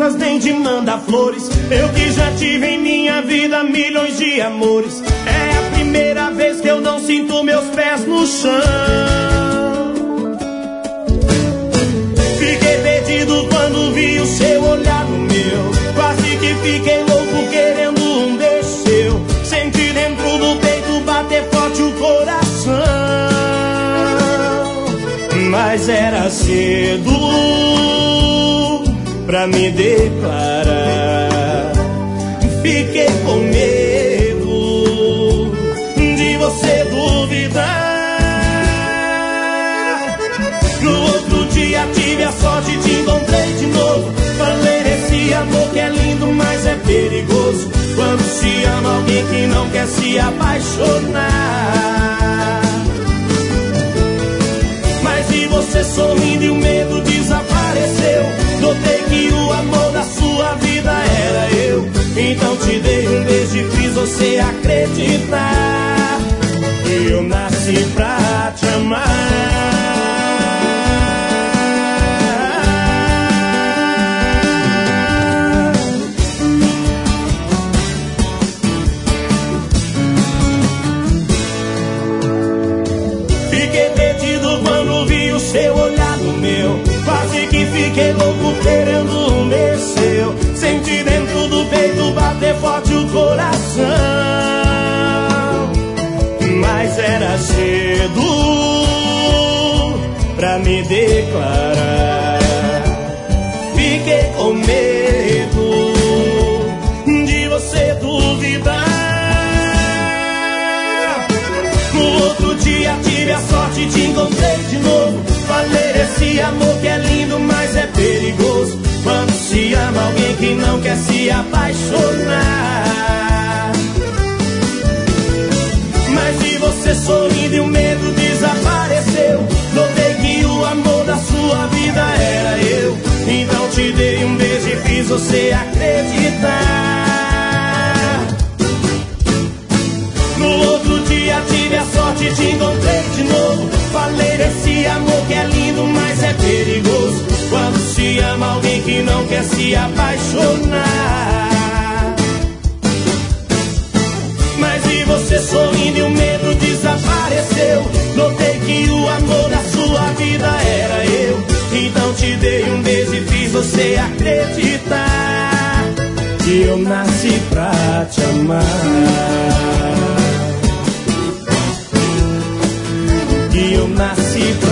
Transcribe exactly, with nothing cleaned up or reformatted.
rosas nem de mandar flores. Eu que já tive em minha vida milhões de amores. É a primeira vez que eu não sinto meus pés no chão. Fiquei perdido quando vi o seu olhar no meu. Quase que fiquei louco querendo um beijo seu. Senti dentro do peito bater forte o coração. Mas era cedo pra me declarar. Fiquei com medo de você duvidar. No outro dia tive a sorte e te encontrei de novo. Falei esse amor que é lindo, mas é perigoso quando se ama alguém que não quer se apaixonar. Mas e você sorrindo e o medo desapareceu. Notei que o amor da sua vida era eu. Então te dei um beijo e fiz você acreditar que eu nasci pra te amar. Fiquei perdido quando vi o seu olhar no meu. Quase que fiquei louco querendo um beijo seu. Senti dentro do peito bater forte o coração. Mas era cedo pra me declarar. Fiquei com medo de você duvidar. No outro dia tive a sorte e te encontrei de novo. Falei esse amor que é lindo, mas é perigoso quando se ama alguém que não quer se apaixonar. Mas e você sorrindo e o medo desapareceu. Notei que o amor da sua vida era eu. Então te dei um beijo e fiz você acreditar. No outro dia tive a sorte e te encontrei de novo. Falei desse amor que é lindo, mas é perigoso quando se ama alguém que não quer se apaixonar. Mas e você sorrindo e o medo desapareceu. Notei que o amor da sua vida era eu. Então te dei um beijo e fiz você acreditar que eu nasci pra te amar. Que eu nasci pra